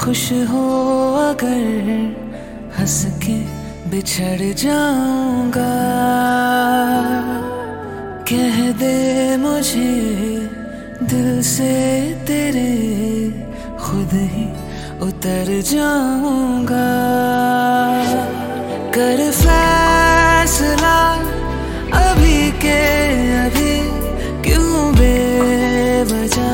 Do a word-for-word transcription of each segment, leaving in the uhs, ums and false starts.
खुश हो अगर हंस के बिछड़ जाऊंगा। कह दे मुझे दिल से तेरे खुद ही उतर जाऊंगा। कर फैसला अभी के अभी, क्यों बेवजह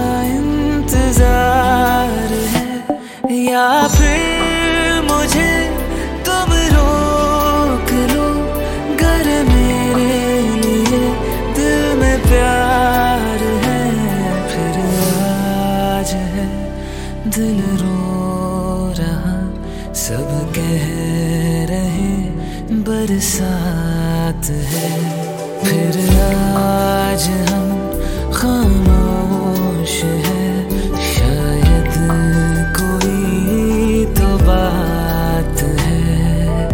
इंतजार है। या फिर मुझे तुम रोक लो, गर मेरे लिए दिल में प्यार है। फिर आज है दिल रो रहा, सब कह रहे बरसात है। फिर आज हम खामोश है, शायद कोई तो बात है।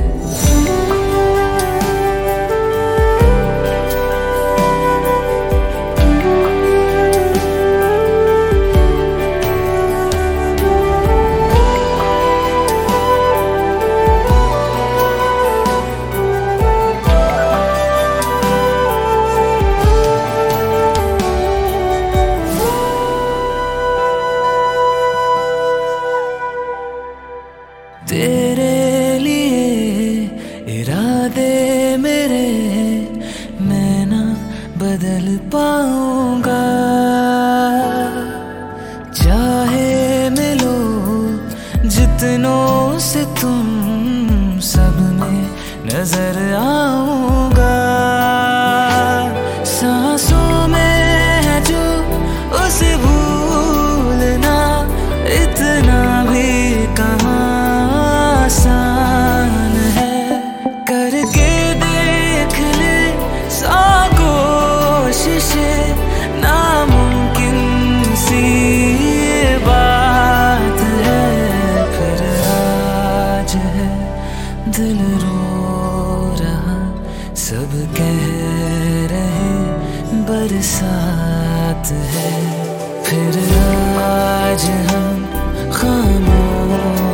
तेरे लिए इरादे मेरे मैं ना बदल पाऊंगा। चाहे मिलो जितनों से तुम, सब में नजर आऊंगा। सांसों में है जो उसे भूलना, इतना भी कहाँ आसान है। करके देख ले सौ कोशिशें, नामुमकिन सी ये बात है। फिर आज है दिल रो रहा, सब कह रहे बरसात है। फिर आज हम खामोश